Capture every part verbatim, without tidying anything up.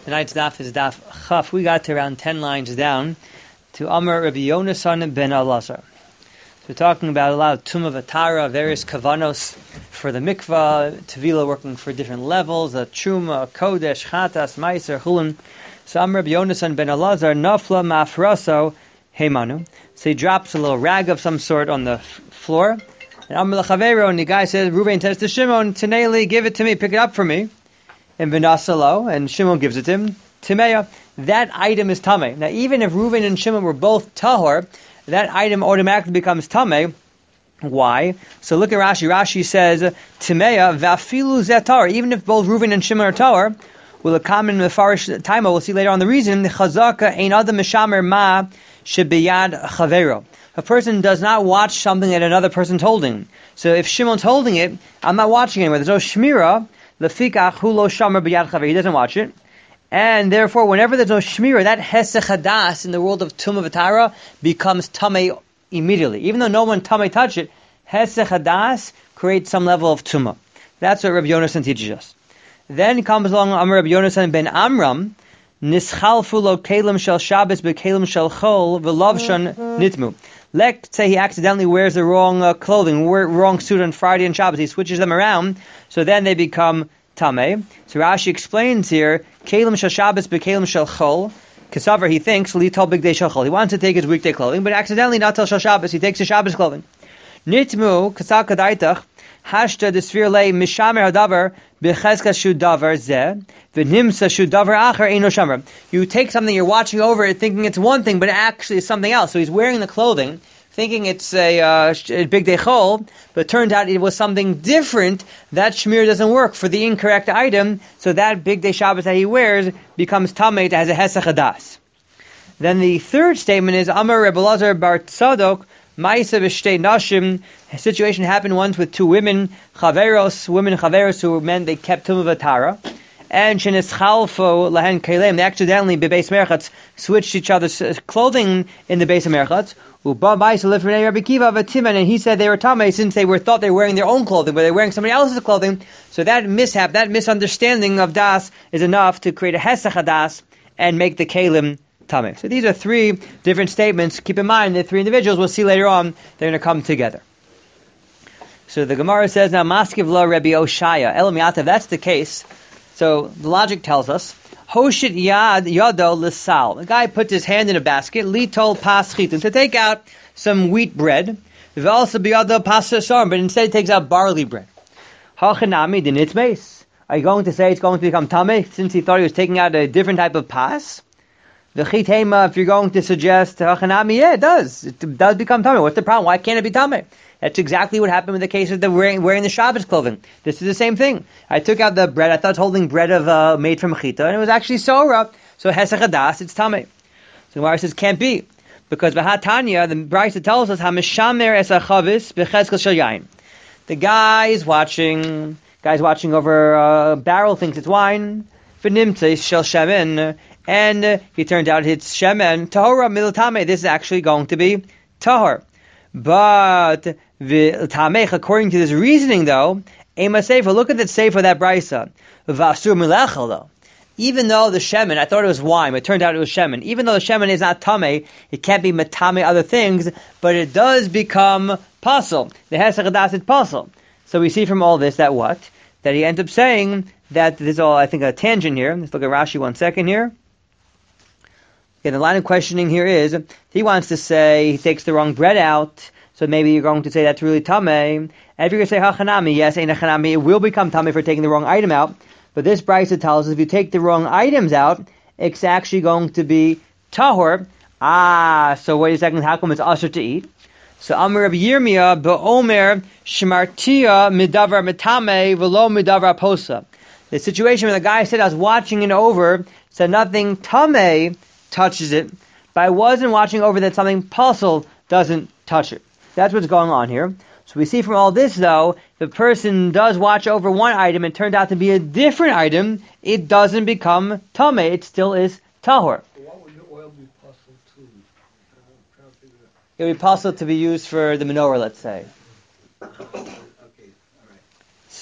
Tonight's daf is daf chaf. We got to around ten lines down to Amar Rabbi Yonasan ben Elazar. So we're talking about a lot of tumah v'tara, various kavanos for the mikvah, tevila working for different levels, a truma, a kodesh, chatas, meiser, chulin. So Amar Rabbi Yonasan ben Elazar nafla mafraso heimanu. So he drops a little rag of some sort on the f- floor. And Amar l'chavero, and the guy says, Reuven says to Shimon, Taneli, give it to me, pick it up for me. And Vinasalo, and Shimon gives it to him. Timeya, that item is tameh. Now, even if Reuven and Shimon were both tahor, that item automatically becomes tameh. Why? So look at Rashi. Rashi says, Timeya vafilu zetar. Even if both Reuven and Shimon are tahor, will a common mefarish taima. We'll see later on the reason. The chazaka ein adam mishamer ma shebiyad chavero. A person does not watch something that another person's holding. So if Shimon's holding it, I'm not watching anymore. There's no shmira. Lefikach hu lo shamer b'yad chaver. He doesn't watch it, and therefore, whenever there's no shmira, that hesech hadas in the world of tumah v'tara becomes tamei immediately. Even though no one tamei touched it, hesech hadas creates some level of tumah. That's what Rabbi Yonasan teaches us. Then comes along Amar Rabbi Yonasan ben Amram, nischalfu lo kelim shel Shabbos bekelim shel chol v'lovshan nitmu. Let's say he accidentally wears the wrong uh, clothing, wrong suit on Friday and Shabbos. He switches them around, so then they become tameh. So Rashi explains here, kelim shel Shabbos bekelim shel chol. Kasavar, he thinks, li tol bigdei shel chol. He wants to take his weekday clothing, but accidentally not till shel Shabbos. He takes his Shabbos clothing. Nitmu kasal kadaitach hashta desfir le mishamer hadavar bechezka shu davar zeh v'nimsa shu davar acher eino shamer. You take something, you're watching over it, thinking it's one thing, but actually it's something else. So he's wearing the clothing, thinking it's a, uh, a big day chol, but it turns out it was something different. That shmir doesn't work for the incorrect item, so that big day Shabbos that he wears becomes tamei, has a hesach hadas. Then the third statement is Amar Rebbe Elazar bar Tzadok Ma'isa v'shtei nashim. A situation happened once with two women, chaveros, women chaveros who meant they kept tumah v'tara, and sheneschalfo lahen kelem. They accidentally bebeis merchatz switched each other's clothing in the base of merchatz. Uba ma'isa lifnei Rabbi Kiva v'timan, and he said they were tamei since they were thought they were wearing their own clothing, but they were wearing somebody else's clothing. So that mishap, that misunderstanding of das is enough to create a hesach hadas and make the kelim tameh. So these are three different statements. Keep in mind, the three individuals we'll see later on, they're going to come together. So the Gemara says, now, Maskiv la Rabbi Oshaya, Elamiyata, if that's the case, so the logic tells us, Hoshit yad yado l'sal. The guy puts his hand in a basket, litol pas chitin, to take out some wheat bread, v'alsa biyado pas sarm, but instead he takes out barley bread. Hachanami dinitmeis. Are you going to say it's going to become tameh, since he thought he was taking out a different type of pas? The chitema, if you're going to suggest hachanami, yeah, it does. It does become tameh. What's the problem? Why can't it be tameh? That's exactly what happened in the case of the wearing, wearing the Shabbos clothing. This is the same thing. I took out the bread. I thought I was holding bread of uh, made from chita, and it was actually sorah. So hesach hadas, it's tameh. So the Gemara says can't be, because v'hatanya, the Brisa tells us hamishamer es achavis bechezkel shel yain. The guy is watching. Guy's watching over a barrel, thinks it's wine. V'nimtze shel shemen. And uh, he turned out it's shemen tahora miltame. This is actually going to be tahor, but v'tamech. According to this reasoning, though, ema sefer. Look at that sefer, that brisa. V'asur milechel though. Even though the shemen, I thought it was wine, but it turned out it was shemen. Even though the shemen is not tameh, it can't be matame other things, but it does become pasul. The hesach hadas is pasul. So we see from all this that what? That he ends up saying that this is all, I think, a tangent here. Let's look at Rashi one second here. Okay, the line of questioning here is, he wants to say he takes the wrong bread out, so maybe you're going to say that's really tameh. And if you're going to say hachanami, yes, ain't hachanami, it will become tameh for taking the wrong item out. But this brisa tells us if you take the wrong items out, it's actually going to be tahor. Ah, so wait a second, how come it's usher to eat? So Amar Rabbi Yirmiyah be'omer shmartia midavar metame v'lo midavar posa. The situation where the guy said I was watching it over, said nothing tameh touches it, but I wasn't watching over that something pasul doesn't touch it. That's what's going on here. So we see from all this, though, the person does watch over one item and turned out to be a different item, it doesn't become tameh, it still is tahor. What would the oil be pasul to? I'm trying to figure it out. It would be pasul to be used for the menorah, let's say. Okay, all right.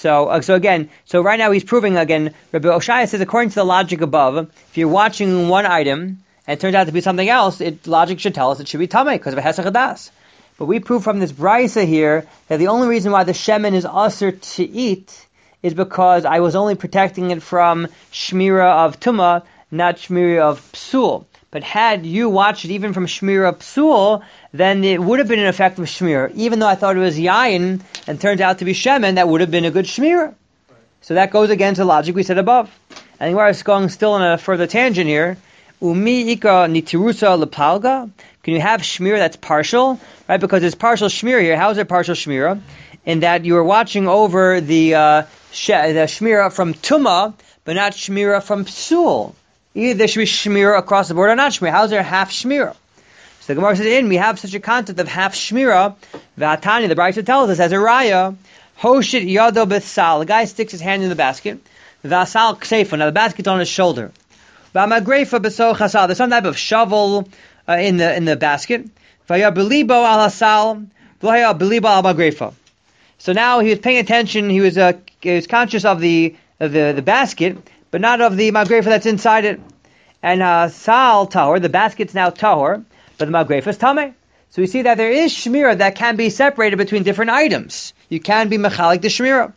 So, uh, so again, so right now he's proving again. Rabbi Oshaya says, according to the logic above, if you're watching one item and it turns out to be something else, it logic should tell us it should be tamei because of a hesach hadas. But we prove from this brisa here that the only reason why the shemen is usher to eat is because I was only protecting it from shmira of tumah, not shmira of psul. But had you watched it even from shmira psul, then it would have been an effective shmira. Even though I thought it was yayin and turned out to be shemen, that would have been a good shmira. So that goes against the logic we said above. And we're going still on a further tangent here. Umi ika nitirusa lepalga. Can you have shmira that's partial? Right, because it's partial shmira here. How is it partial shmira? In that you are watching over the uh, sh- the shmira from tumah, but not shmira from psul. Either there should be shmira across the board or not shmira. How is there half shmira? So the Gemara says, in we have such a concept of half shmira. V'atani, the Brisa tells us as a raya, hoshit yado b'sal. The guy sticks his hand in the basket. V'asal kseifa. Now the basket's on his shoulder. V'amagrefa b'so chasal. There's some type of shovel uh, in the in the basket. V'aya b'libo al hasal. V'aya b'libo al magrefa. So now he was paying attention. He was uh, he was conscious of the of the the basket, but not of the magrefa that's inside it. And uh, sal tahor, the basket's now tahor, but the magrefa is tameh. So we see that there is shmira that can be separated between different items. You can be mechalik the shmira.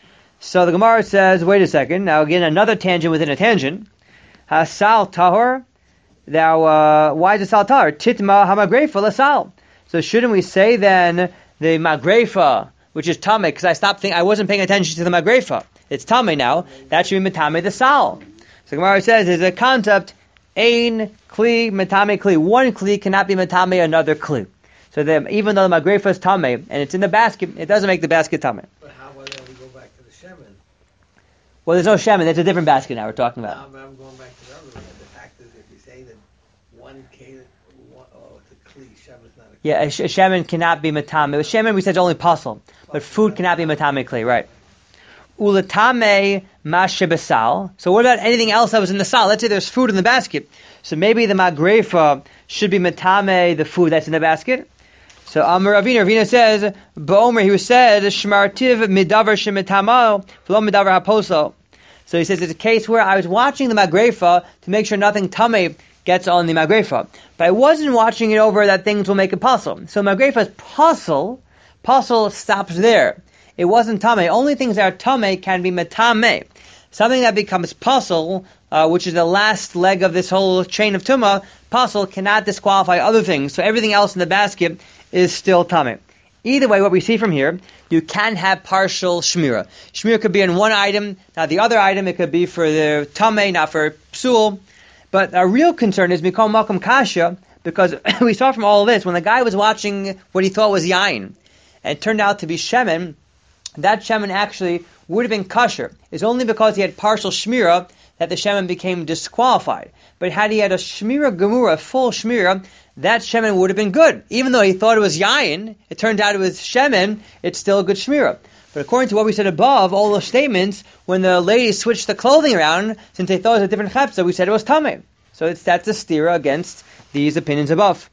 So the Gemara says, wait a second. Now again, another tangent within a tangent. Sal tahor. Now, uh, why is it sal tahor? Titma hamagrefa lasal. So shouldn't we say then the magrefa, which is tameh, because I stopped thinking, I wasn't paying attention to the magrefa. It's tameh now. That should be metame the sal. So Gemara says there's a concept, ein kli metame kli. One kli cannot be metame another kli. So then, even though the magrefa is tameh and it's in the basket, it doesn't make the basket tameh. But how about then we go back to the shemen? Well, there's no shemen. That's a different basket now we're talking about. No, but I'm going back to the other one. The fact is, if you say that one kli, one, oh, it's a kli, shemen's not a kli. Yeah, a, sh- a shemen cannot be metame. With shemen, we said it's only puzzle, but food cannot be metame kli, right? Ulatame mashebesal. So what about anything else that was in the sal? Let's say there's food in the basket. So maybe the magrefa should be metame, the food that's in the basket. So Amar Ravina, Ravina says, Ba'omer, he was said, Shmartiv midavar shemetamo, v'lo midavar haposo. So he says it's a case where I was watching the magrefa to make sure nothing tame gets on the magrefa. But I wasn't watching it over that things will make a puzzle. So magrefa's puzzle, puzzle stops there. It wasn't tameh. Only things that are tameh can be metameh. Something that becomes puzzle, uh, which is the last leg of this whole chain of tumah, puzzle cannot disqualify other things. So everything else in the basket is still tameh. Either way, what we see from here, you can have partial shmira. Shmira could be in one item, not the other item. It could be for the tameh, not for psul. But our real concern is mikol makom kasha, because we saw from all of this, when the guy was watching what he thought was yain, and it turned out to be shemen, that shemen actually would have been kosher. It's only because he had partial shmira that the shemen became disqualified. But had he had a shmira gemura, a full shmira, that shemen would have been good. Even though he thought it was yayin, it turned out it was shemen, it's still a good shmira. But according to what we said above, all those statements, when the ladies switched the clothing around, since they thought it was a different chepsa, we said it was tameh. So it's, that's a stira against these opinions above.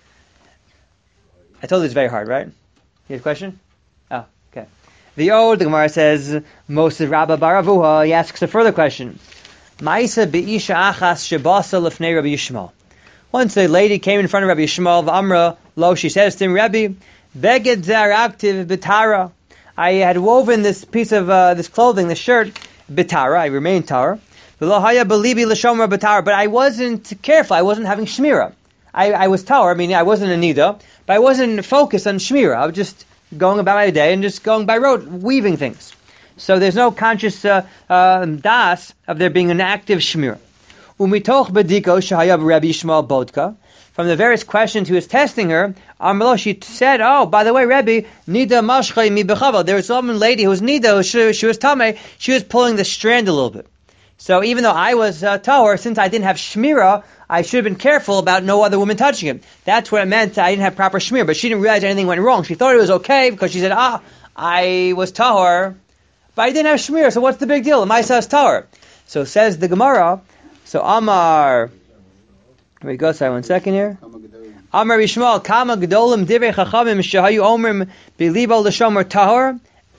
I told you it's very hard, right? You have a question? Oh, okay. The old, the Gemara says, Moses Rabba Baravuha, he asks a further question. Ma'isa be'isha achas shebasa lefnei Rabbi Yishmael. Once a lady came in front of Rabbi Yishmael, v'amra lo, she says to him, Rabbi, beged zaraktiv b'tara. I had woven this piece of, uh, this clothing, this shirt, b'tara, I remained tar. V'lo haya belibi l'shomra b'tara, but I wasn't careful, I wasn't having shmira. I, I was tar, I mean, I wasn't a nida, but I wasn't focused on shmira. I was just going about my day and just going by road, weaving things. So there's no conscious uh, uh, das of there being an active shmira. Umitoch bediko shahayab Rabbi Yishmael bodka. From the various questions he was testing her, Amrlo, she said, oh, by the way, Rebbe, nida mashchay mi bechava. There was some lady who was nida, she, she was tameh, she was pulling the strand a little bit. So even though I was uh, tahor, since I didn't have shmira, I should have been careful about no other woman touching him. That's what it meant. I didn't have proper shmira, but she didn't realize anything went wrong. She thought it was okay because she said, ah, I was tahor, but I didn't have shmira, so what's the big deal? My is tahor. So says the Gemara, so Amar, wait, go, sorry, one second here. Amar Yishmael, Kama Gedolim Divrei Chachamim Shehayu Omrim Bilibo L'Shomer Tahor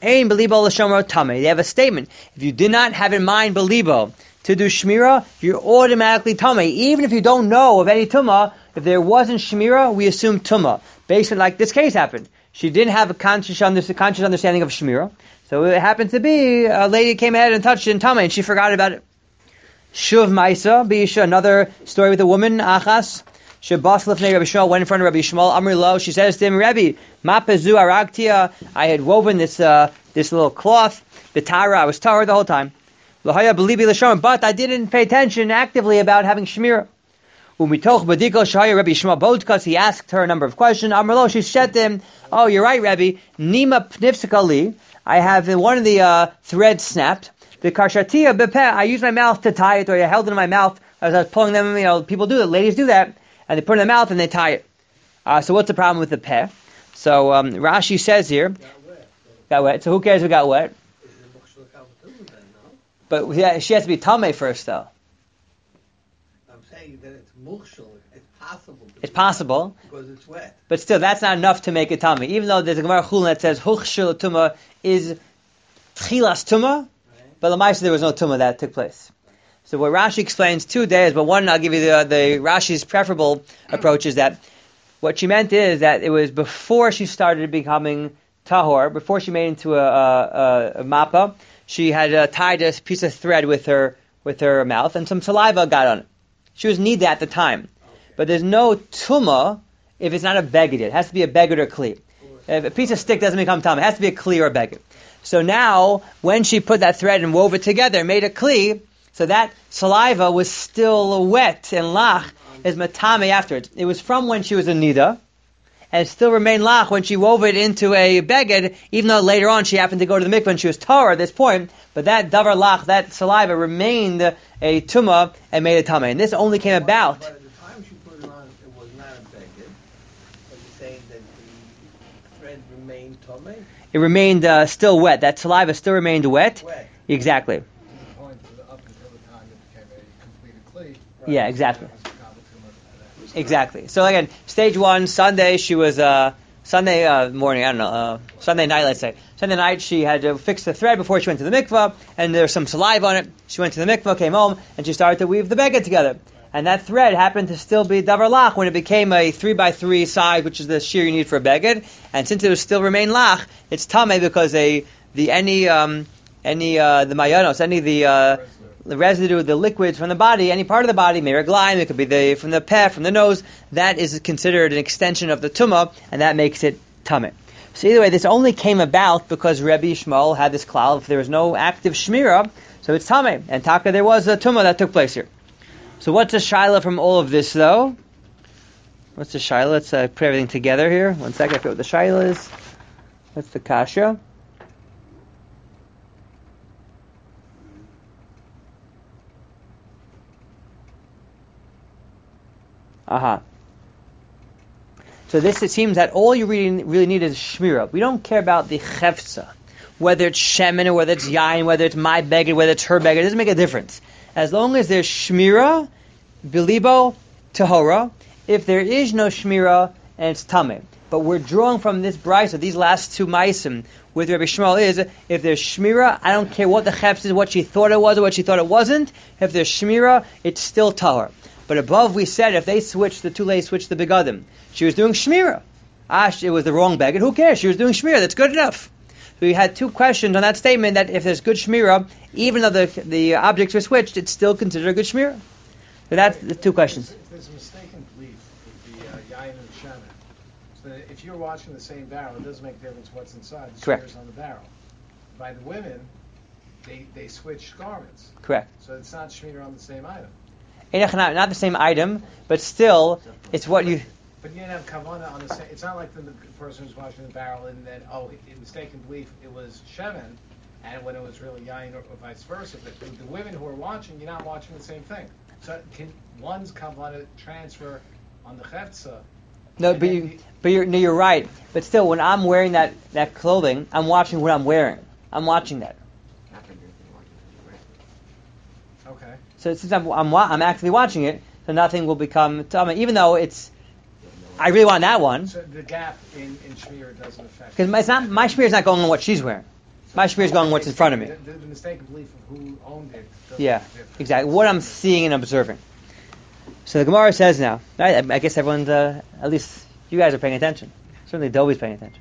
Ein belibo l'shomro tamei. They have a statement. If you did not have in mind belibo to do shmira, you're automatically tamei. Even if you don't know of any tumah, if there wasn't shmira, we assume tumah. Based on like this case happened. She didn't have a conscious, under, conscious understanding of shmira. So it happened to be a lady came ahead and touched it in tamei and she forgot about it. Shuv Maisa, Bisha, another story with a woman, Achas. Shabas Lefnei Rabbi Shmuel went in front of Rabbi Shmuel. Amri Lo, she says to him, Rabbi, Mapezu Aragtia, I had woven this uh, this little cloth, the Tara, I was Tara the whole time. Lahaya Belibi Lashon, but I didn't pay attention actively about having Shmira. Umitoch Badiko Shaya Rabbi Shmuel Bodkas, he asked her a number of questions. Amri Lo, she said to him, oh, you're right, Rabbi, Nima Pnifsikali, I have one of the uh, threads snapped. The karshatia bepeh, I used my mouth to tie it, or I held it in my mouth as I was pulling them. You know, people do that, ladies do that, and they put it in their mouth and they tie it. Uh, so what's the problem with the peh? So um, Rashi says here, got wet. got wet. So who cares who got wet? But yeah, she has to be tamei first, though. I'm saying that it's mukshal. It's possible. It's possible because it's wet. But still, that's not enough to make it tamei. Even though there's a Gemara Chulin that says huchshel tumah is tchilas tumah. But Lamaisa, there was no tumah that took place. So what Rashi explains two days, but one I'll give you the, the Rashi's preferable approach is that what she meant is that it was before she started becoming tahor, before she made into a, a, a, a mappa, she had uh, tied a piece of thread with her with her mouth, and some saliva got on it. She was nida at the time, but there's no tumah if it's not a beged. It has to be a beged or kli. If a piece of stick doesn't become tumah, it has to be a kli or a beged. So now, when she put that thread and wove it together, made a kli, so that saliva was still wet and lach, is matame afterwards. It was from when she was a nida, and it still remained lach when she wove it into a beged, even though later on she happened to go to the mikveh and she was tahor at this point, but that davar lach, that saliva, remained a tumah and made a tameh. And this only came about. But at the time she put it on, it was not a beged. But you're saying that the thread remained tameh? It remained uh, still wet. That saliva still remained wet. Wet. Exactly. To the point that up until the time it became a completed kli. Yeah, exactly. Exactly. So again, stage one, Sunday, she was, uh, Sunday uh, morning, I don't know, uh, Sunday night, let's say. Sunday night, she had to fix the thread before she went to the mikvah, and there was some saliva on it. She went to the mikvah, came home, and she started to weave the beged together. And that thread happened to still be davar lach when it became a three by three size, which is the shear you need for a beged. And since it was still remain lach, it's tameh because a the any um, any uh, the mayanos, any the uh, the residue, the liquids from the body, any part of the body, meraglaim, it could be the from the peh, from the nose, that is considered an extension of the tumah, and that makes it tameh. So either way, this only came about because Rabbi Shmuel had this klal. If there was no active shmira, so it's tameh. And taka, there was a tumah that took place here. So what's the shaila from all of this, though? What's the shaila? Let's uh, put everything together here. One second, I forget what the shaila is. What's the kasha? Aha. So this, it seems that all you really, really need is shmira. We don't care about the chefza. Whether it's shemen or whether it's yain, whether it's my beged, whether it's her beged, it doesn't make a difference. As long as there's shmira, bilibo, tahora. If there is no shmira, and it's tameh. But we're drawing from this brisa, these last two maisim with Rabbi Shmuel is, if there's shmira, I don't care what the chefs is, what she thought it was or what she thought it wasn't. If there's shmira, it's still tahor. But above we said, if they switched, the two ladies switched the begadim, she was doing shmira. Ah, it was the wrong beged. Who cares? She was doing shmira. That's good enough. So we had two questions on that statement that if there's good shmira, even though the the objects were switched, it's still considered a good shmira. So that's the two questions. If there's a mistaken belief with the uh, yain and the shemen, so that if you're watching the same barrel, it doesn't make a difference what's inside. The Correct. sugar's on the barrel. By the women, they they switch garments. Correct. So it's not shmira on the same item. Not, not the same item, but still, it's what you... But you didn't have kavanah on the same... It's not like the, the person who's watching the barrel and then, oh, in mistaken belief, it was shemen, and when it was really yain, or, or vice versa. But the, the women who are watching, you're not watching the same thing. So can one's kavanah transfer on the chetza? No, but, you, but you're, no, you're right. But still, when I'm wearing that, that clothing, I'm watching what I'm wearing. I'm watching that. Okay. So since I'm, I'm I'm actually watching it, so nothing will become tummy, even though it's. I really want that one. So the gap in, in shmir doesn't affect. Because it's not my shmir is not going on what she's wearing. My shmir is going what's in front of me. The, the, the mistaken belief of who owned it. Yeah, exactly. What I'm seeing and observing. So the Gemara says now, I, I guess everyone's, uh, at least you guys are paying attention. Certainly Dobie's paying attention.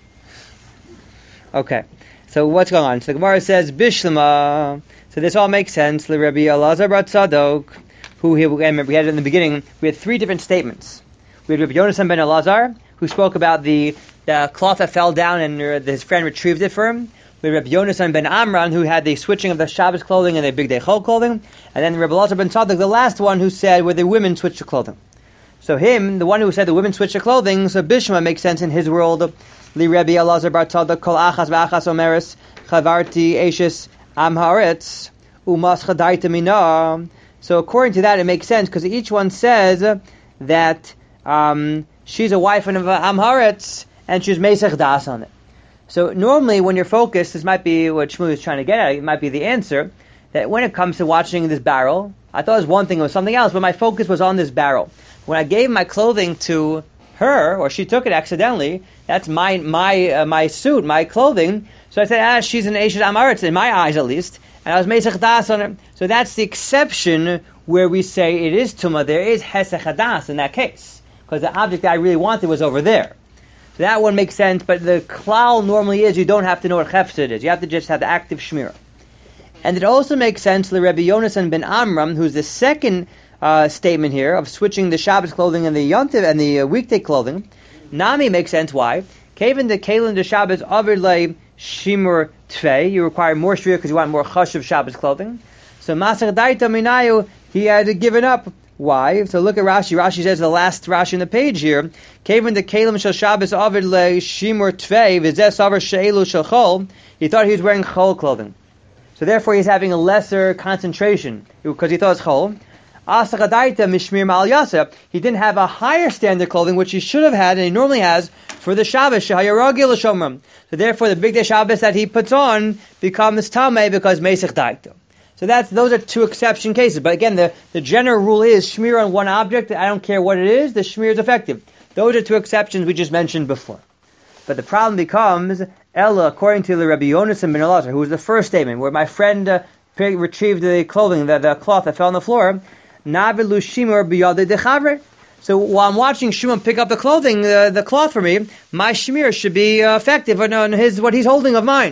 Okay, so what's going on? So the Gemara says, Bishlama. So this all makes sense. Rabbi Elazar bar Tzadok, who he, remember, we had it in the beginning, we had three different statements. We had Rabbi Yonasan ben Elazar, who spoke about the, the cloth that fell down and uh, his friend retrieved it for him. We had Rabbi Yonasan ben Amran, who had the switching of the Shabbos clothing and the Big Day Chol clothing. And then Rabbi Elazar ben Tzadok, the last one, who said where the women switched the clothing. So him, the one who said the women switched the clothing, so Bishma makes sense in his world. Li Rabbi Elazar bar Tzadok kol achas v'achas omeres chavarti eshes am haaretz umas chadaita mina. So according to that, it makes sense because each one says that um, she's a wife of am haaretz and she's meisach das on it. So normally when you're focused, this might be what Shmuel is trying to get at, it might be the answer, that when it comes to watching this barrel, I thought it was one thing, it was something else, but my focus was on this barrel. When I gave my clothing to her, or she took it accidentally, that's my my uh, my suit, my clothing, so I said, ah, she's an Eshet Amaretz, in my eyes at least, and I was Meisach Das on her. So that's the exception where we say it is Tumah, there is Hesech Hadas in that case, because the object that I really wanted was over there. So that one makes sense, but the klal normally is you don't have to know what chefset is. You have to just have the active shmirah. And it also makes sense the Rabbi Yonasan ben Amram, who's the second uh, statement here of switching the Shabbos clothing and the Yontiv and the uh, weekday clothing. Nami makes sense. Why? Kaven the Kalin the Shabbos Avirlei Shimur Tvei. You require more shmirah because you want more chashuv Shabbos clothing. So Masach Daita Minayu, he had given up. Why? So look at Rashi. Rashi says the last Rashi in the page here. Kaven the Kalim shel Shabbos Avid le Shimur Tvei v'zeh Savar She'elu shel Chol. He thought he was wearing Chol clothing, so therefore he's having a lesser concentration because he thought it's Chol. Asachadaita Mishmir Mal Yaseh. He didn't have a higher standard clothing which he should have had and he normally has for the Shabbos Shehayaragil Shomram. So therefore the big day Shabbos that he puts on becomes Tameh because Meisach Daikta. So that's those are two exception cases. But again, the, the general rule is shmir on one object. I don't care what it is. The shmir is effective. Those are two exceptions we just mentioned before. But the problem becomes Ella, according to the Rabbi Yonasan ben Elazar, who was the first statement, where my friend uh, retrieved the clothing, the, the cloth that fell on the floor. Navilu shimur biyade dechavre. So while I'm watching Shimon pick up the clothing, uh, the cloth for me, my shmir should be uh, effective on, on his what he's holding of mine.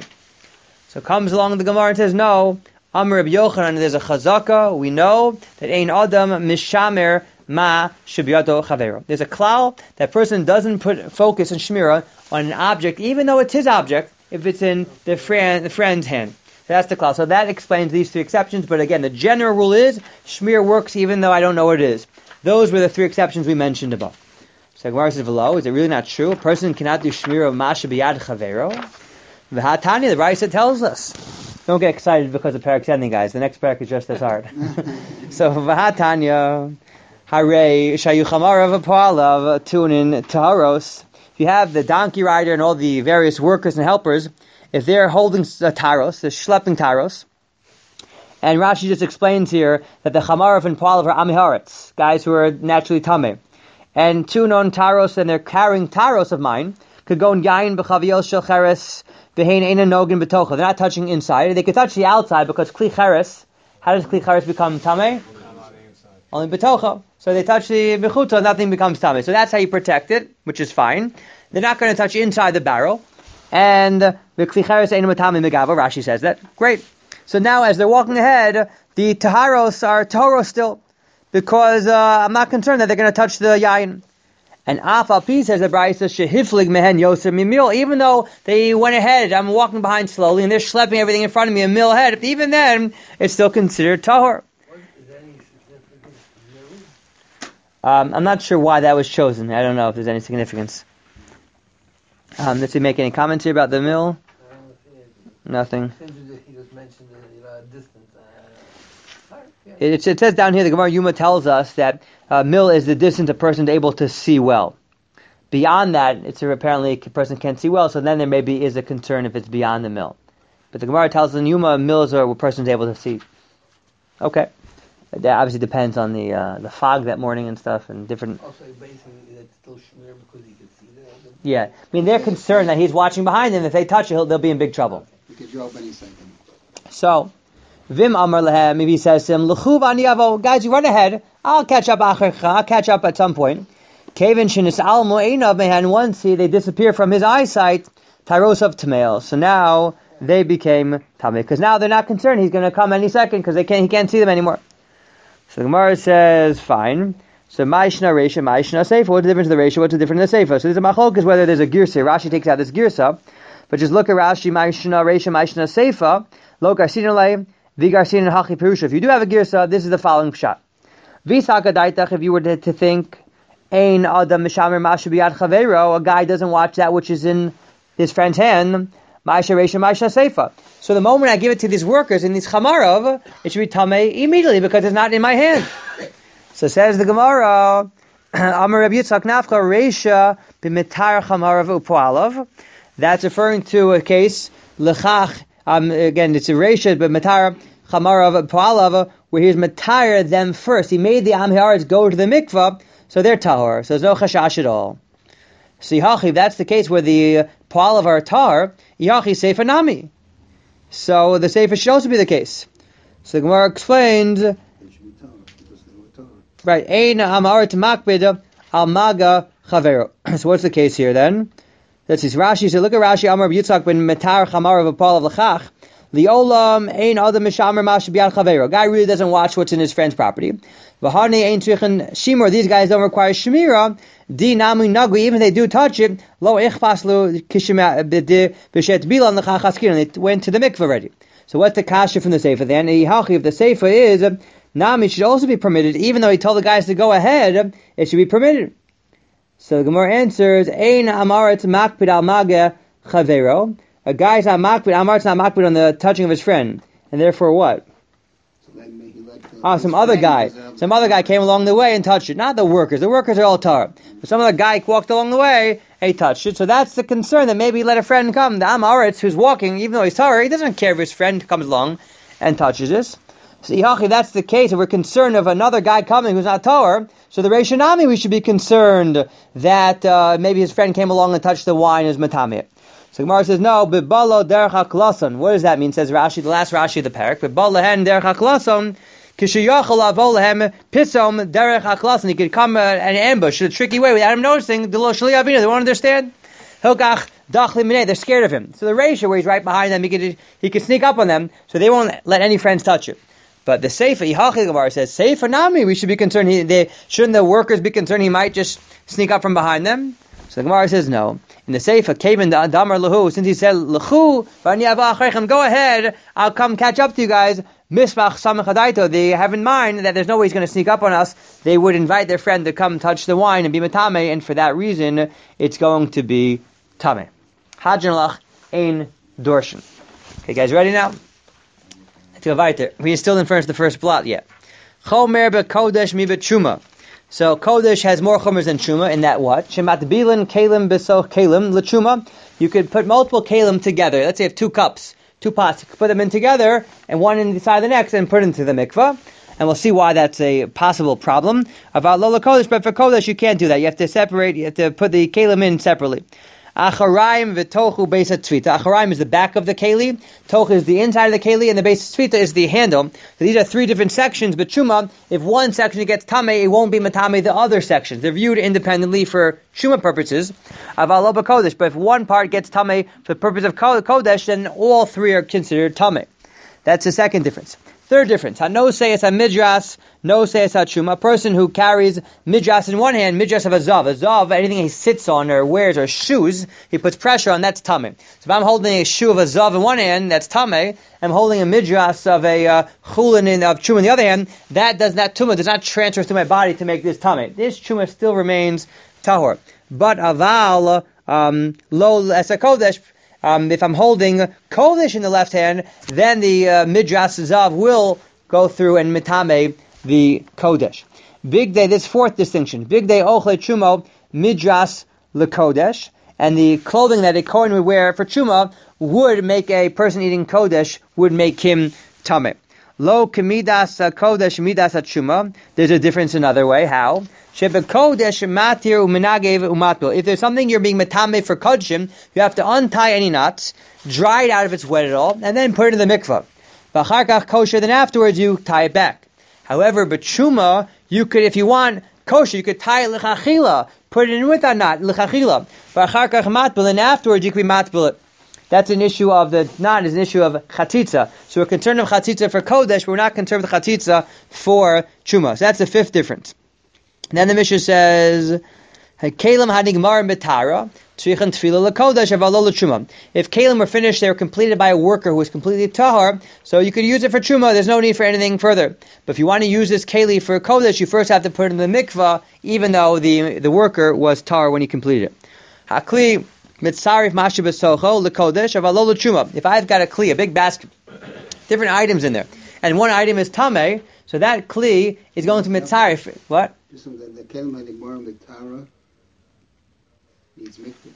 So comes along the Gemara and says no. Amar Rabbi Yochanan, there's a chazaka. We know that ein adam mishamer ma shebiyado chavero. There's a klal that person doesn't put focus and shmira on an object, even though it's his object, if it's in the friend the friend's hand. So that's the klal. So that explains these three exceptions. But again, the general rule is shmir works even though I don't know what it is. Those were the three exceptions we mentioned above. So Gemara says, "V'lo, is it really not true? A person cannot do shmira ma shebiyad chavero." V'hatani, the Raisa tells us. Don't get excited because the parak's ending, guys. The next parak is just as hard. So, v'hatanya, hare shayuchamarav apalav tunin taharos. If you have the donkey rider and all the various workers and helpers, if they're holding uh, taros, they're schlepping taros, and Rashi just explains here that the chamarav and palav are amiharetz, guys who are naturally tameh, and tunon taros, and they're carrying taros of mine, could go and yain b'chaviyos shel cheres. They're not touching inside. They could touch the outside because kli cheres. How does kli cheres become tameh? Only betocha. So they touch the mechuta, nothing becomes tameh. So that's how you protect it, which is fine. They're not going to touch inside the barrel. And the kli cheres ain't tameh megava. Rashi says that. Great. So now as they're walking ahead, the taharos are taharos still, because uh, I'm not concerned that they're going to touch the yain. And Afapi says the Brisa shehiflig mehen yoser mimil. Even though they went ahead, I'm walking behind slowly, and they're schlepping everything in front of me a mil ahead. Even then, it's still considered tahor. Um, I'm not sure why that was chosen. I don't know if there's any significance. Um, does he make any comments here about the mil? Nothing. He just mentioned the distance. It, it says down here, the Gemara Yuma tells us that uh, mil is the distance a person is able to see well. Beyond that, it's a, apparently a person can't see well, so then there maybe is a concern if it's beyond the mil. But the Gemara tells us in Yuma, mil is where a person is able to see. Okay. That obviously depends on the uh, the fog that morning and stuff, and different... Also, basically, it's still shmir because he can see that. Yeah. I mean, they're concerned that he's watching behind them. If they touch it, he'll, they'll be in big trouble. He could show up any second. So, Vim Amar Lehem, maybe he says to him, L'chuv ani avo, guys, you run ahead. I'll catch up achercha. I'll catch up at some point. Kevin shenis almo einav mehan. Once he, they disappear from his eyesight, tyros of tamail. So now they became tamei because now they're not concerned. He's going to come any second because they can't. He can't see them anymore. So the Gemara says, fine. So ma'ishna reisha, ma'ishna seifa. What's the difference of the reisha? What's the difference in the seifa? So there's a machlok is whether there's a girsa. Rashi takes out this girsa, but just look at Rashi. Ma'ishna reisha, ma'ishna seifa. Lo garsin lei, vi garsin hachi perusha. If you do have a girsa, this is the following pshat. Visaka daitach. If you were to, to think, ein adam mishamer mashu biyad chaveiro, a guy doesn't watch that which is in his friend's hand. Ma'isha reisha, ma'ishna seifa. So the moment I give it to these workers in these chamarov, it should be tamei immediately because it's not in my hand. So says the Gemara, Amar Rabbi Yitzchak Nafcha Reisha b'mitar chamarav u'poalav. That's referring to a case lechach. Um, again, it's a Reisha b'mitar chamarav u'poalav, where he's mitar them first. He made the Am Haaretz go to the mikvah, so they're tahor. So there's no chashash at all. So Yachi, if that's the case where the poalav are tahor, Yachi seifa nami. So the seifa should also be the case. So the Gemara explains. Right, ein hamaret makbid al maga chavero. So what's the case here then? That's his Rashi. So look at Rashi. Amar Yitzchak ben metar chamar of Paul of lachach liolam ein adam mishamer mash biyad chavero. Guy really doesn't watch what's in his friend's property. V'harnei ein tzrichen shimur. These guys don't require shemira. Di namu nagu. Even if they do touch it, lo ichpas lo kishima b'shet bilan lachach askirin. They went to the mikveh already. So what's the kasha from the sefer then? If the sefer is Nami should also be permitted, even though he told the guys to go ahead, it should be permitted. So the Gemara answers, Ein amaret makpid al maga chavero. A guy's not makpid, amaret's not makpid on the touching of his friend. And therefore what? So then he let the, Ah, some other guy. Some other guy came along the way and touched it. Not the workers. The workers are all tar. But some other guy walked along the way and he touched it. So that's the concern, that maybe he let a friend come. The amaretz who's walking, even though he's tar, he doesn't care if his friend comes along and touches this. So Yachi, that's the case. If we're concerned of another guy coming who's not Torah, so the Reish Nami, we should be concerned that uh, maybe his friend came along and touched the wine as Matameh. So Gemara says, no, Bibalo derech haklason. What does that mean? Says Rashi, the last Rashi of the parak. Bibalo hen derech haklason, kishayachal avol lehem pisom derech haklason. He could come uh, and ambush in a tricky way without him noticing. The lo shli avina, they won't understand. Hilkach dachli minei, they're scared of him. So the Reish, where he's right behind them, he could he could sneak up on them, so they won't let any friends touch it. But the Seifa, Yihachi Gemara says, Seifa Nami, we should be concerned. He, they, shouldn't the workers be concerned he might just sneak up from behind them? So the Gemara says no. In the Seifa, Kevin Damar Lahu, since he said, Lahu, go ahead, I'll come catch up to you guys. Mismach Samachadaito, they have in mind that there's no way he's going to sneak up on us. They would invite their friend to come touch the wine and be Matame, and for that reason, it's going to be Tame. Hajanalach Ein Dorshan. Okay, guys, ready now? We still didn't finish the first blot yet. Chomer bekodesh mi betshuma. So kodesh has more chomers than chuma in that what? Shemat bilin kalim besoch kalim lechuma. You could put multiple kalim together. Let's say you have two cups, two pots. You could put them in together and one inside the next and put it into the mikvah. And we'll see why that's a possible problem. About lola kodesh, but for kodesh you can't do that. You have to separate. You have to put the kalim in separately. Acharaim v'tochu beis hatzvita. Acharaim is the back of the keli. Tochu is the inside of the keli, and the beis hatzvita is the handle. So these are three different sections. But Shuma, if one section gets tamei, it won't be matame the other sections. They're viewed independently for Shuma purposes. Aval lo b'kodesh. But if one part gets tamei for the purpose of kodesh, then all three are considered tamei. That's the second difference. Third difference. No say it's a midras, no say it's a chuma. A person who carries midras in one hand, midras of a zav. A zav, anything he sits on or wears or shoes, he puts pressure on, that's tameh. So if I'm holding a shoe of a zav in one hand, that's tameh. I'm holding a midras of a uh, chulin in, of chuma in the other hand, that does not tumah, does not transfer through my body to make this tameh. This chuma still remains tahor. But aval, um, lo as a kodesh, Um, if I'm holding kodesh in the left hand, then the uh, midras zav will go through and mitame the kodesh. Big day, this fourth distinction. Big day ochle chumo midras lekodesh, and the clothing that a kohen would wear for chuma would make a person eating kodesh would make him tameh. Lo kemidas kodesh midas truma. There's a difference another way. How? Shebe kodesh matir umenagev umatbil. If there's something you're being metame for kodshim, you have to untie any knots, dry it out if it's wet at all, and then put it in the mikvah. V'acharkach kosher. Then afterwards you tie it back. However, but truma, you could, if you want kosher, you could tie it l'chachila, put it in with a knot l'chachila. V'acharkach matbil. And afterwards you could be matbil it. That's an issue of the knot, is an issue of chatzitza. So we're concerned with chatzitza for kodesh, but we're not concerned with chatzitza for truma. So that's the fifth difference. And then the Mishnah says, "Kalim hanigmar betara tzrichan tefila lekodesh avalo letruma." If kalim were finished, they were completed by a worker who was completely tahar, so you could use it for truma. There's no need for anything further. But if you want to use this keli for kodesh, you first have to put it in the mikvah, even though the the worker was tahar when he completed it. Hakli. If I've got a kli, a big basket, different items in there, and one item is tameh, so that kli is going to mitzarif. What? Just so that the kelim hanigmar betara needs mikvah.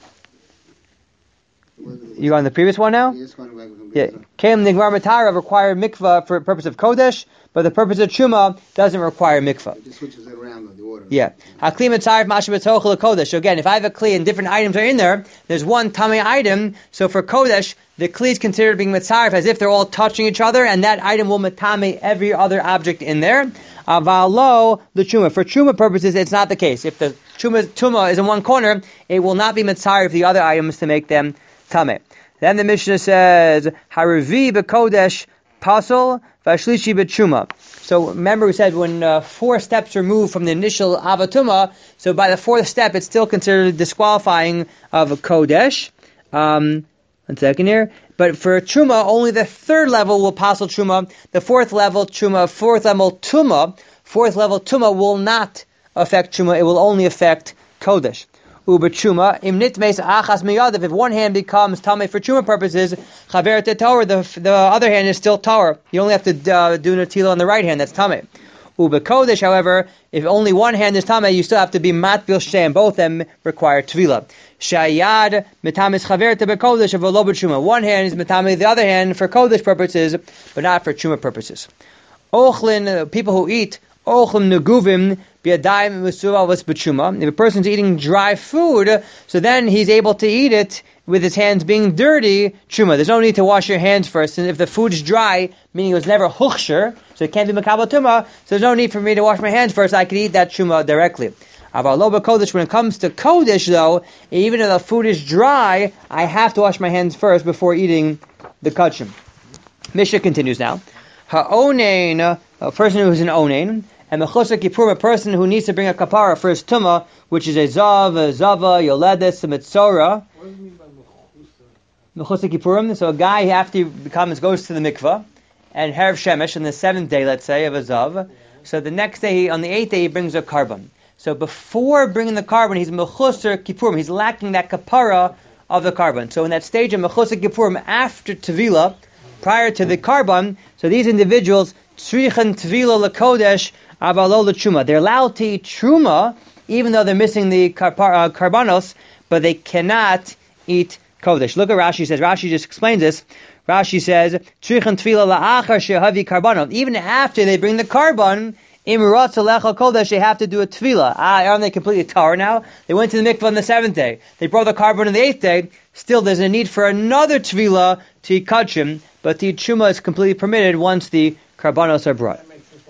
You on the previous one now? Yes, one back with Yeah. Kelim nigmar mitara require mikvah for purpose of kodesh, but the purpose of truma doesn't require mikvah. It just switches it around the order. Yeah. Hakli mitzarif mashu b'tochel kodesh. So again, if I have a kli and different items are in there, there's one tamei item. So for kodesh, the kli is considered being mitzarif as if they're all touching each other, and that item will mitame every other object in there. Avalo the truma. For truma purposes, it's not the case. If the truma tuma is in one corner, it will not be mitzarif the other items to make them tameh. Then the Mishnah says, Haravi b'kodesh pasol v'ashlishi b'truma. So remember we said when uh, four steps are moved from the initial avatuma, so by the fourth step it's still considered disqualifying of a kodesh. Um, one second here. But for truma, only the third level will pasol truma. The fourth level truma, fourth level tuma, fourth level tuma will not affect truma. It will only affect kodesh. Uber truma im nitmes achas miyadav. If one hand becomes tamei for truma purposes, chaver tetor, the the other hand is still tar. You only have to uh, do natila on the right hand. That's tamei. Uber kodesh, however, if only one hand is tamei, you still have to be matbil shem. Both of them require tvila. Shayad mitamis chaver te bekodesh avolo b'truma. One hand is mitamei, the other hand for kodesh purposes, but not for truma purposes. Ochlin, uh, people who eat ochlin neguvim. If a person's eating dry food, so then he's able to eat it with his hands being dirty, truma. There's no need to wash your hands first. And if the food's dry, meaning it was never huchsher, so it can't be makabel tuma, so there's no need for me to wash my hands first. I can eat that truma directly. Avaloba kodesh, when it comes to kodesh though, even if the food is dry, I have to wash my hands first before eating the kachim. Mishnah continues now. Ha'onein, a person who's an onein, and mechusar kippurim, a person who needs to bring a kapara for his tumah, which is a zav, a zava, yoledes, a mitzora. What do you mean by mechusar? Mechusar kippurim. So a guy after he becomes goes to the mikvah, and herav shemesh on the seventh day, let's say, of a zav. Yeah. So the next day, on the eighth day, he brings a carbon. So before bringing the carbon, he's mechusar kippurim. He's lacking that kapara of the carbon. So in that stage of mechusar kippurim, after tevila, prior to the carbon, so these individuals tzrichan tevila lekodesh. They're allowed to eat truma, even though they're missing the carpar- uh, carbonos, but they cannot eat kodesh. Look at Rashi says. Rashi just explains this. Rashi says, "Trichan tefila la'achar shehavi karbono." Even after they bring the carbon, im ratza lechal kodesh, they have to do a tefila. Ah, aren't they completely tar now? They went to the mikvah on the seventh day. They brought the carbon on the eighth day. Still, there's a need for another tefila to eat kachim, but the truma is completely permitted once the carbonos are brought.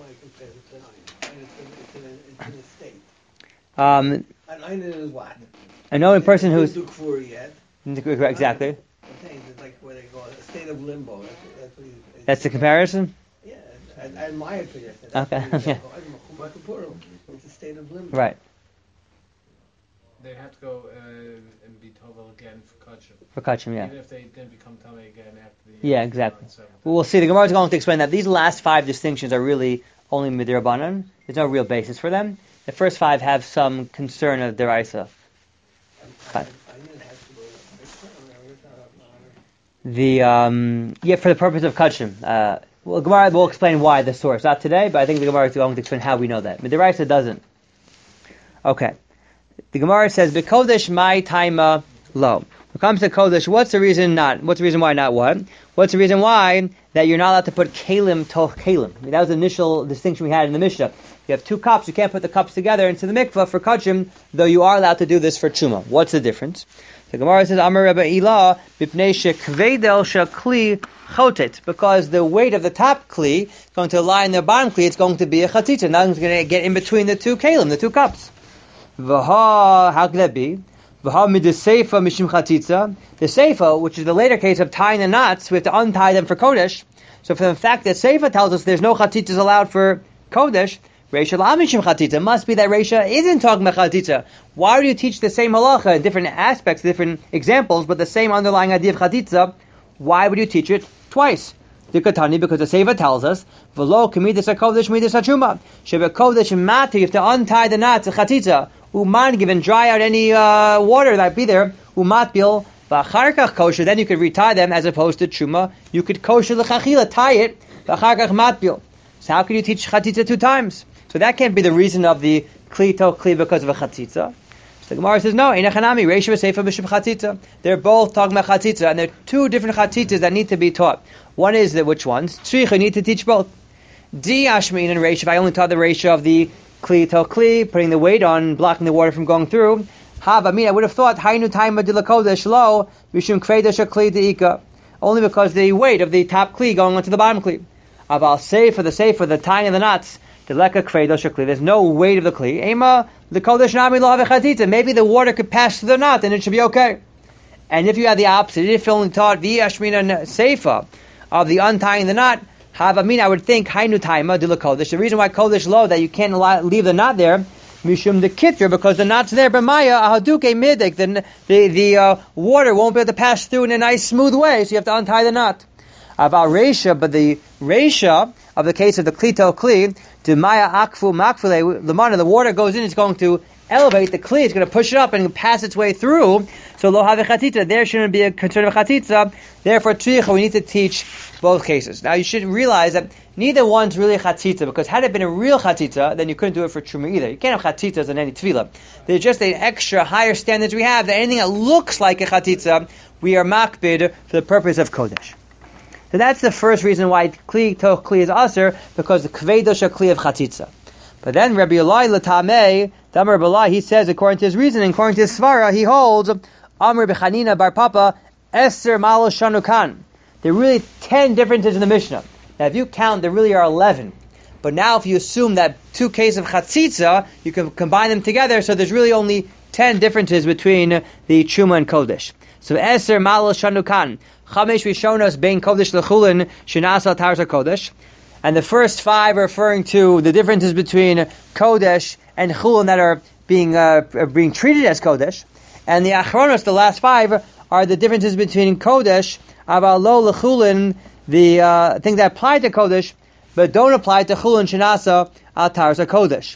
Um, An einen is what? I know a person who's Don't do kfur yet. exactly. I'm saying it's like where they go, a state of limbo. That's, that's, what you, That's the comparison. Yeah, in, in my opinion. Okay. Yeah. It's a state of limbo. Right. They'd have to go uh, and be tovel again for kachim. For kachim, yeah. Even if they didn't become tamei again after the. Yeah, exactly. Well, we'll see. The Gemara is going to explain that these last five distinctions are really only midrabanan. There's no real basis for them. The first five have some concern of deraisa. The um, yeah, for the purpose of kachim. Uh, well, Gemara will explain why the source. Not today, but I think the Gemara is going to explain how we know that. But deraisa doesn't. Okay. The Gemara says, "B'kodesh my taima lo." When it comes to Kodesh, what's the reason not? What's the reason why not what? What's the reason why that you're not allowed to put Kalim to Kalim? I mean, that was the initial distinction we had in the Mishnah. You have two cups, you can't put the cups together into the mikvah for Kachim, though you are allowed to do this for Truma. What's the difference? The Gemara says, Amar Rebbe Ilah, Bipnei shekvedel shakli chotet, because the weight of the top kli is going to lie in the bottom kli, it's going to be a chatzitza. Nothing's going to get in between the two kalim, the two cups. V'ha, how could that be? V'ha midaseifa mishim chatzitza. The seifa, which is the later case of tying the knots, we have to untie them for kodesh. So for the fact that seifa tells us there's no chatzitzas allowed for kodesh, Reisha la mishim chatzitza, must be that Reisha isn't talking about chatzitza. Why do you teach the same halacha, different aspects, different examples, but the same underlying idea of chatzitza? Why would you teach it twice? The Katani, because the Seva tells us, "V'lo k'midas hakodesh midas hachuma." Sheba kodesh mati, you have to untie the knots of chatzitza. Uman, give and dry out any uh, water that be there. Umatbil v'acharkach kosher. Then you could retie them, as opposed to truma. You could kosher l'chachila, tie it v'acharkach matbil. So how can you teach chatzitza two times? So that can't be the reason of the kli to kli because of a chatzitza. So the Gemara says, no, einachanami, reisha v'seifa b'shem chatzitza. They're both talking about chatzitza, and there are two different chatzitzas that need to be taught. One is that which ones? Tzricha, you need to teach both. Di ashmin and reisha, if I only taught the reisha of the kli to kli, putting the weight on, blocking the water from going through. Hav, I mean, I would have thought, hainu taima di lakodesh lo, mishum kvedesh kli deika. Only because the weight of the top kli going onto the bottom kli. Aval seifa, the seifa, the tying of the knots, there's no weight of the kli. Ema the kodesh nami lo have chatzitza. Maybe the water could pass through the knot and it should be okay. And if you had the opposite, if you only taught the ashmina seifa of the untying the knot, have I mean I would think hainu taima de la kodesh. The reason why kodesh lo that you can't leave the knot there, mishum the kitcher, because the knot's there. But maya ahaduke midik, the the the uh, water won't be able to pass through in a nice smooth way, so you have to untie the knot. About reisha, but the reisha of the case of the kli to kli, to maya akfu makfule, the mana, the water goes in, it's going to elevate the kli, it's going to push it up and pass its way through. So lo have chatitza, there shouldn't be a concern of chatitza. Therefore, tricha, we need to teach both cases. Now, you should realize that neither one's really a chatitza, because had it been a real chatitza, then you couldn't do it for truma either. You can't have chatitzas in any tefillah. There's just an extra higher standards we have that anything that looks like a chatitza, we are makbid for the purpose of kodesh. So that's the first reason why kli to kli is aser, because the kvedosh kli of chatzitza. But then Rabbi Elai Latameh, Damar Belai, he says, according to his reasoning, according to his svara, he holds Amr Bechanina Bar Papa Eser Malo Shanukan. There are really ten differences in the Mishnah. Now, if you count, there really are eleven. But now, if you assume that two cases of chatzitza, you can combine them together, so there's really only ten differences between the Truma and Kodesh. So Eser Malo Shanukan. Chamesh Rishonos Bein Kodesh Lechulin Shenasa Tarsa Kodesh. And the first five are referring to the differences between Kodesh and Chulin that are being uh, being treated as Kodesh. And the Achronos, the last five, are the differences between Kodesh, Aval Lo Lechulin, the uh, things that apply to Kodesh, but don't apply to Chulin Shenasa Al Tarsa Kodesh.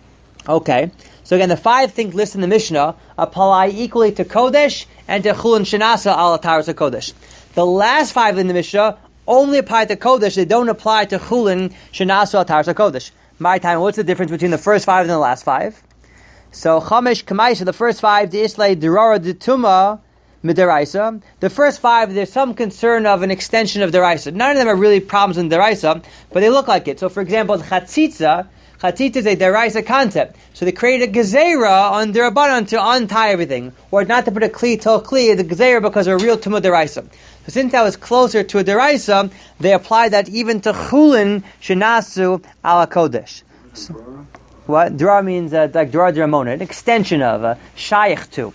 Okay. So again, the five things listed in the Mishnah apply equally to Kodesh and to Chulin Shenasa Al Tarsa Kodesh. The last five in the Mishnah only apply to Kodesh, they don't apply to Chulin Shenasa Al Tarsa Kodesh. My time, what's the difference between the first five and the last five? So Chamesh Kamaisha, the first five, the Islay Dirara Dituma Midaraisa. The first five, there's some concern of an extension of Deraisa. None of them are really problems in Deraisa, but they look like it. So for example, the Chatzitza, Chatzitza is a Deraisa concept. So they created a Gezerah on Derabanan to untie everything. Or not to put a Kli to Kli, the Gezerah, because of a real Tumah Deraisa. So since that was closer to a Deraisa, they applied that even to Chulin Shenasu Ala Kodesh. So, what? Dra means uh, like Dra Dramona, an extension of, uh, Shaykh to.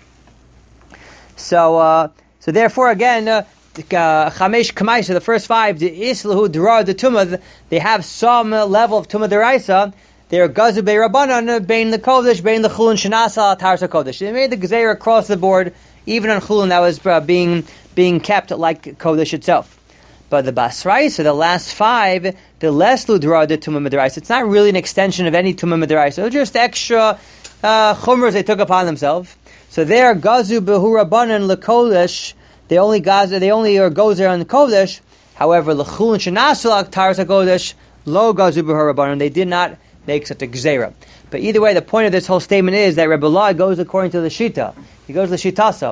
So, uh, so therefore again, uh, Chamesh Kamaisha, the first five, the Islahu Dra the Tumah, they have some uh, level of Tumah Deraisa. They're Gazu Bei Rabbanan, Bein the Kodesh, Bein the Chulin Shenasa Tarsa Kodesh. They made the Gezerah across the board, even on Chulin that was uh, being being kept like Kodesh itself. But the Basrai, so the last five, the Leslu Dra the Tumah Midaraisa, it's not really an extension of any Tumah Midaraisa. They're just extra uh, chumras they took upon themselves. So there, Gazu Behu Rabbanan LeKodesh, they only Gazu, they only are goes there on the Kodesh. However, Lechulin Shenasulak Tarsa Kodesh, Lo Gazu Behu Rabbanan, they did not make such a Gzeira. But either way, the point of this whole statement is that Rebbe Lai goes according to the Shita. He goes to the Shitasa.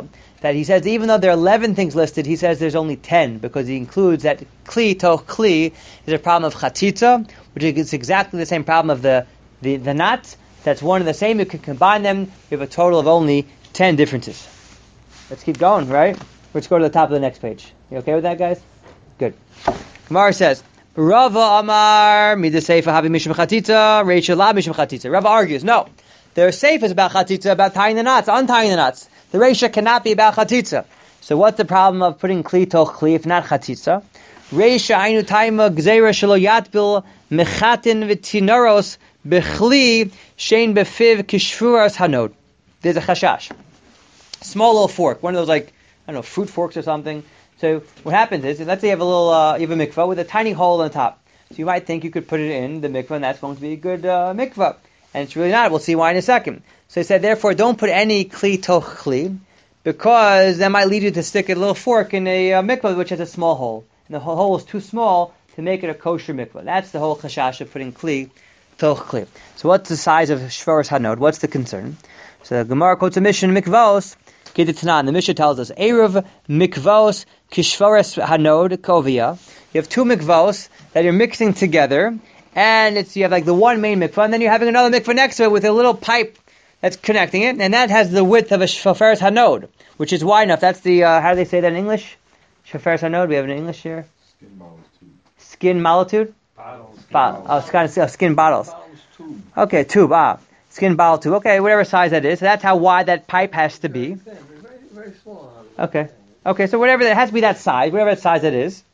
that he says even though there are eleven things listed, he says there's only ten because he includes that kli toch kli is a problem of chatitza, which is exactly the same problem of the the, the knots. That's one and the same. You can combine them. You have a total of only ten differences. Let's keep going, right? Let's go to the top of the next page. You okay with that, guys? Good. Gemara says, Rava Amar midaseifa habi mishum chatitza, Reisha la mishum chatitza. Rava argues, no. Their seif is about chatitza, about tying the knots, untying the knots. The Reisha cannot be about chatitza. So what's the problem of putting kli toch kli if not chatitza? Reisha ainu taima gzeira shelo yatbil mechatin v'tinoros bechli shein befiv kishfuras hanod. There's a chashash. Small little fork, one of those like, I don't know, fruit forks or something. So what happens is, let's say you have a little, uh, you have a mikvah with a tiny hole on the top. So you might think you could put it in the mikvah and that's going to be a good uh, mikvah. And it's really not. We'll see why in a second. So he said, therefore, don't put any kli toch kli, because that might lead you to stick a little fork in a uh, mikvah which has a small hole. And the hole is too small to make it a kosher mikvah. That's the whole chashash of putting kli toch kli. So what's the size of shvaros hanod? What's the concern? So the Gemara quotes a mission, mikvos, Keditanan. The Mishnah tells us, Erev mikvos kishvaros hanod kovia. You have two mikvos that you're mixing together, and it's you have like the one main mikvah, and then you're having another mikvah next to it with a little pipe that's connecting it, and that has the width of a shvaros hanod, which is wide enough. That's the, uh, how do they say that in English? Shvaros hanod, we have it in English here? Skin malitude. Skin malitude? Bottles. Bottle. Oh, skin, oh, skin bottles. Bottles tube. Okay, tube, ah. Skin bottle tube. Okay, whatever size that is. So that's how wide that pipe has to be. Very, very small. Okay. Okay, so whatever, it has to be that size, whatever that size it is.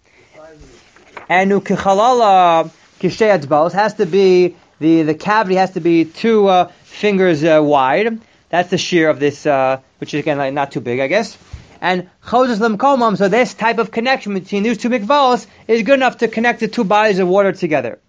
And ukichalala kishtei atzbaos has to be, the, the cavity has to be two uh, fingers uh, wide. That's the shear of this, uh, which is again like, not too big, I guess. And chozes lemkomam, so this type of connection between these two mikvahs is good enough to connect the two bodies of water together.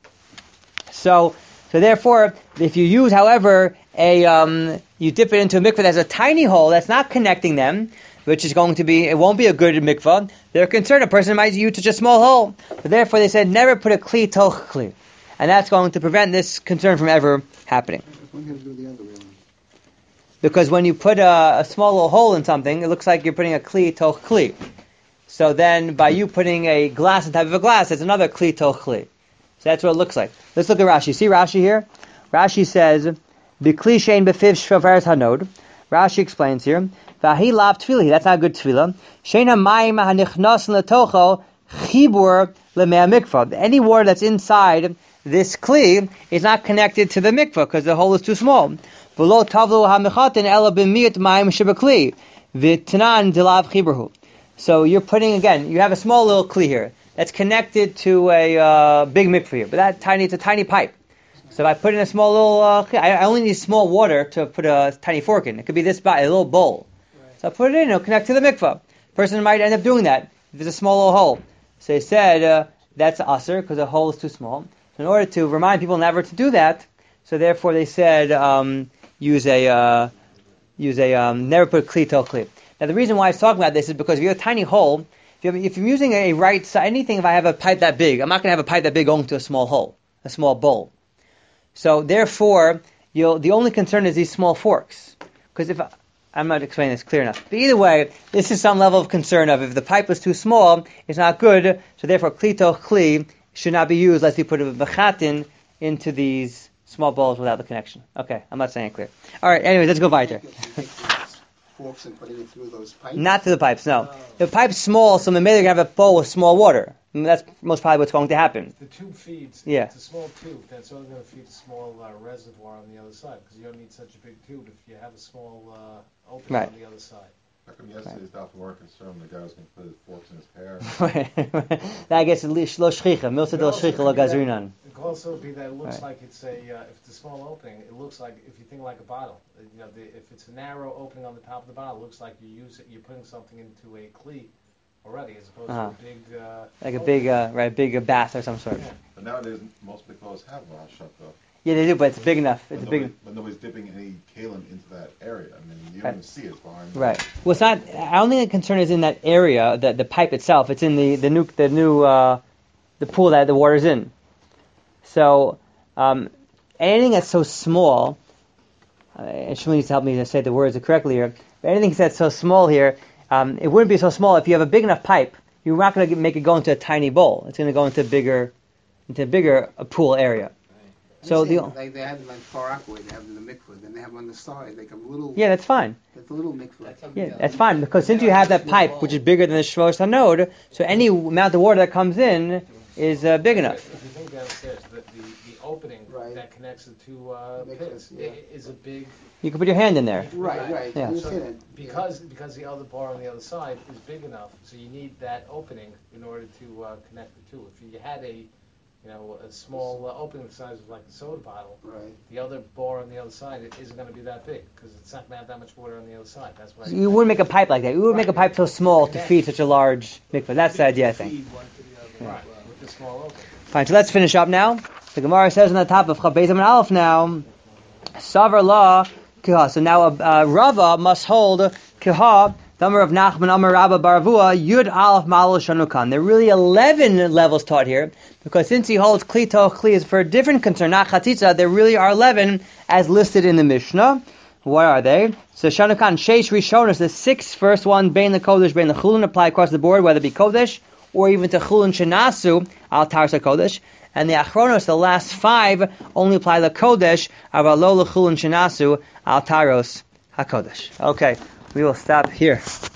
So, so therefore, if you use, however, a um, you dip it into a mikvah that has a tiny hole that's not connecting them, which is going to be, it won't be a good mikvah. They're concerned a person might use such a small hole. So therefore, they said never put a kli toch kli, and that's going to prevent this concern from ever happening. One has to do the other way. Because when you put a, a small little hole in something, it looks like you're putting a kli toch kli. So then, by you putting a glass on top of a glass, it's another kli toch kli. So that's what it looks like. Let's look at Rashi. See Rashi here? Rashi says, "B'kli shein befiv shvaros hanod." Rashi explains here, "V'ahi lav tefillah." That's not a good tefillah. Shein hamayim hanichnasin letocho chibur lemei mikvah. Any water that's inside this kli is not connected to the mikvah because the hole is too small. V'lo tavlu hamichatin ela b'miyat mayim shebekli v'tanan dilav chiburhu. So you're putting, again, you have a small little kli here that's connected to a uh, big mikvah here, but that tiny, it's a tiny pipe. So if I put in a small little, uh, I, I only need small water to put a tiny fork in. It could be this, a little bowl. Right. So I put it in, it'll connect to the mikvah. Person might end up doing that if there's a small little hole. So they said uh, that's asur because the hole is too small. So in order to remind people never to do that, so therefore they said um, use a uh, use a um, never put kli toch kli. Now the reason why I was talking about this is because if you have a tiny hole, if, you have, if you're using a right side, anything, if I have a pipe that big, I'm not going to have a pipe that big going to a small hole, a small bowl. So therefore, you'll, the only concern is these small forks. Because if I, I'm not explaining this clear enough. But either way, this is some level of concern of if the pipe is too small, it's not good. So therefore, kli toch kli should not be used unless you put a mechatin into these small bowls without the connection. Okay, I'm not saying it clear. All right, anyway, let's go weiter. Forks and putting it through those pipes? Not to the pipes, no. The pipe's small, so maybe they're going to have a bowl with small water. And that's most probably what's going to happen. The tube feeds. Yeah. It's a small tube. That's only going to feed a small uh, reservoir on the other side because you don't need such a big tube if you have a small uh, opening right. on the other side. How come yesterday's doctor weren't concerned the guy was going to put his forks in his hair? I guess lo shchicha, milsa del shchicha lo gazrinan. It could also be that it looks right. like it's a, uh, if it's a small opening, it looks like, if you think like a bottle, you know, the, if it's a narrow opening on the top of the bottle, it looks like you use it, you're putting something into a kli already, as opposed uh-huh. to a big... Uh, like a big, uh, right, big uh, bath or some sort. Yeah. But nowadays, most big clothes have a shut though. Yeah, they do, but it's big enough. It's but, big. nobody, but nobody's dipping any kalim into that area. I mean, you right. don't even see it behind. Right. Well, it's not. I don't think the concern is in that area, the the pipe itself. It's in the the new the new uh, the pool that the water's in. So um, anything that's so small, uh, and Shmuel needs to help me to say the words correctly here. But anything that's so small here, um, it wouldn't be so small. If you have a big enough pipe, you're not going to make it go into a tiny bowl. It's going to go into a bigger, into a bigger uh, pool area. So the like they have like Far Rockaway, they have in the mikvah, then they have on the side like a little. yeah, that's fine. That's a little mikvah. That's Yeah, that's fine because since you have that pipe, which is bigger than the Shvosh Hanod, so any amount of water that comes in is uh, big enough. If you think downstairs, the, the, the opening Right. that connects the two uh, Makes pits sense, yeah. i- is a big. You can put your hand in there. Right, right. Yeah. I So understand that. because because the other bar on the other side is big enough, so you need that opening in order to uh, connect the two. If you had a you know a small uh, opening the size of like a soda bottle, Right. the other bar on the other side it isn't going to be that big because it's not going to have that much water on the other side. That's why. So you wouldn't make a pipe like that. You would make a pipe so small to feed such a large mikvah. That's the idea, I think. Feed one to the other. Right, with the small opening. Fine, so let's finish up now. The Gemara says on the top of Chabez and Aleph now, Savar La Kiha. So now uh, Rava must hold Kiha, the Amar of Nachman, Amar Rabba Baravua, Yud Aleph Malul Shanukan. There are really eleven levels taught here, because since he holds Kli Toch Kli is for a different concern, not Chatzitza, there really are eleven as listed in the Mishnah. What are they? So Shanukan, Sheish Rishonos, the six first one, Bein the Kodesh, Bein the Chulun, apply across the board, whether it be Kodesh, or even to Chulun Shenasu, Al Tarsa Kodesh. And the Achronos, the last five, only apply the Kodesh, Avalo Chulun Shenasu, Al Taros HaKodesh. Okay, we will stop here.